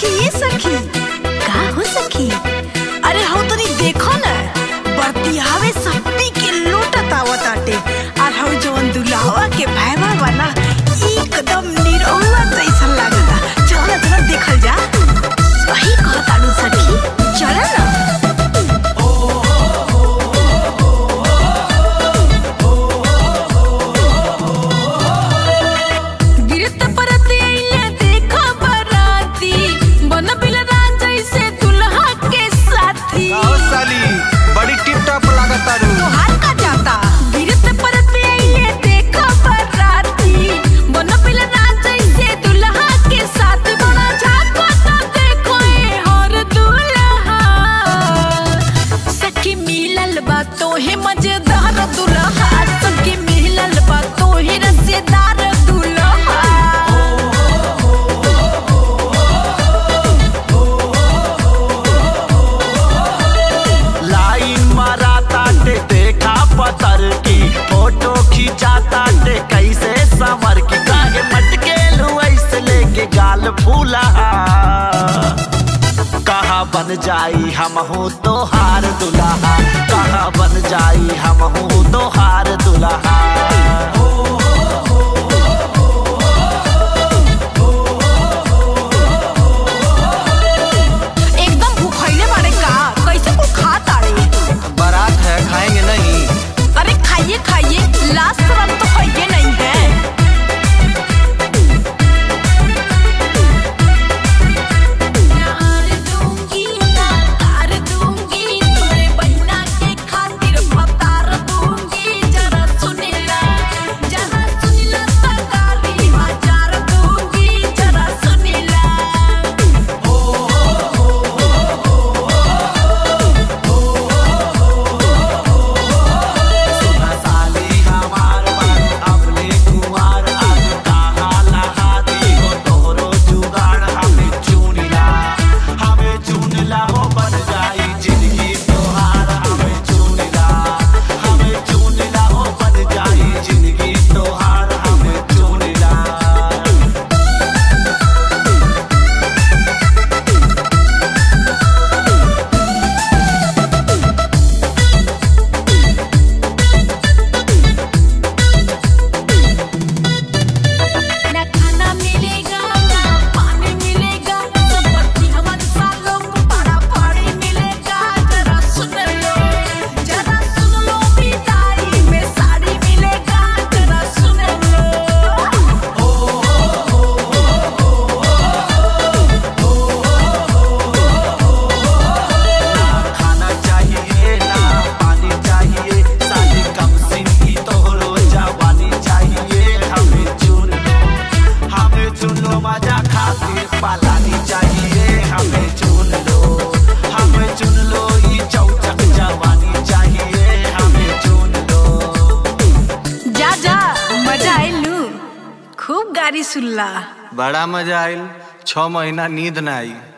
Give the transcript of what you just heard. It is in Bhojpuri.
सखी का हो सखी। अरे हो तनी देखो ना बरतियावे सप्पी के लोटत आवत आटे और हो जवन दुल्हावा के भाईवा वाला एकदम निरहुआ जैसा लागता। चल चल देखल जा। सही कहत आलू सखी, चल ना। तोहे मजेदार दुल्हा सबके मिलल बा, तोहे रसेदार दुल्हा। लाइन मारा ताटे देखा पतर की, फोटो खींचा ताटे कैसे संवर की, काहे मटके ऐसे लेके गाल फूला। कहाँ बन जाई हम हो तोहार दुल्हा, कहाँ बन जाई हम हो तोहार दुल्हा। एकदम भूखैले बारे का, कैसे कुछ खा तारे। बारात है खाएंगे नहीं। अरे खाइए खाइए, लास्ट शर्म तो खाइए नहीं है। पालानी चाहिए हमें, चुन लो ये चौचक जवानी चाहिए हमें, चुन लो। जा जा मजा आइलू, खूब गारी सुनला। बड़ा मजा आइल, 6 महीना नींद ना आई।